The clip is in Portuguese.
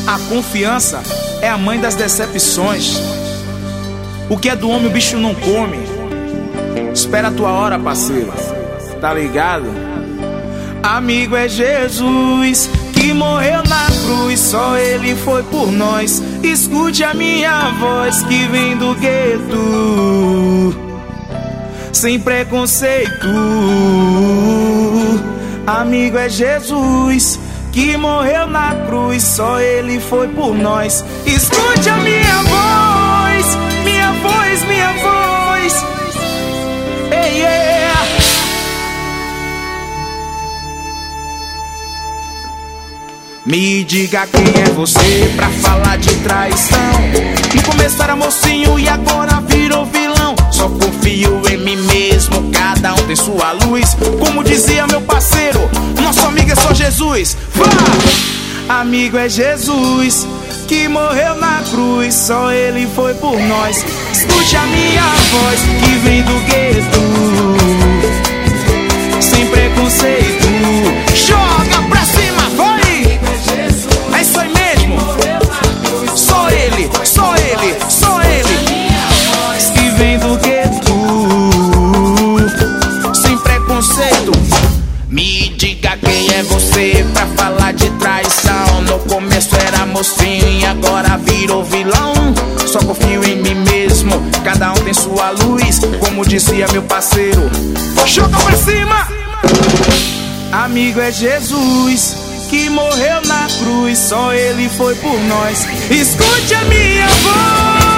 A confiança é a mãe das decepções. O que é do homem o bicho não come. Espera a tua hora, parceiro. Tá ligado? Amigo é Jesus que morreu na cruz, só Ele foi por nós. Escute a minha voz que vem do gueto, sem preconceito. Amigo é Jesus que morreu na cruz, só Ele foi por nós. Escute a minha voz, minha voz, minha voz. Ei, yeah. Me diga quem é você pra falar de traição. No começo era mocinho e agora virou vilão. Só confio em mim mesmo, cada um tem sua luz. Como dizia meu parceiro, nosso amigo é só Jesus. Vá! Amigo é Jesus que morreu na cruz, só Ele foi por nós. Escute a minha voz que vem do gueto, sem preconceito. Joga pra cima, vai! É isso aí mesmo. Só Ele, só Ele, só Ele que vem do gueto, sem preconceito. Me diga quem é você pra falar de traição. No começo era mocinho e agora virou vilão. Só confio em mim mesmo, cada um tem sua luz. Como dizia meu parceiro, joga pra cima! Amigo é Jesus que morreu na cruz, só Ele foi por nós. Escute a minha voz.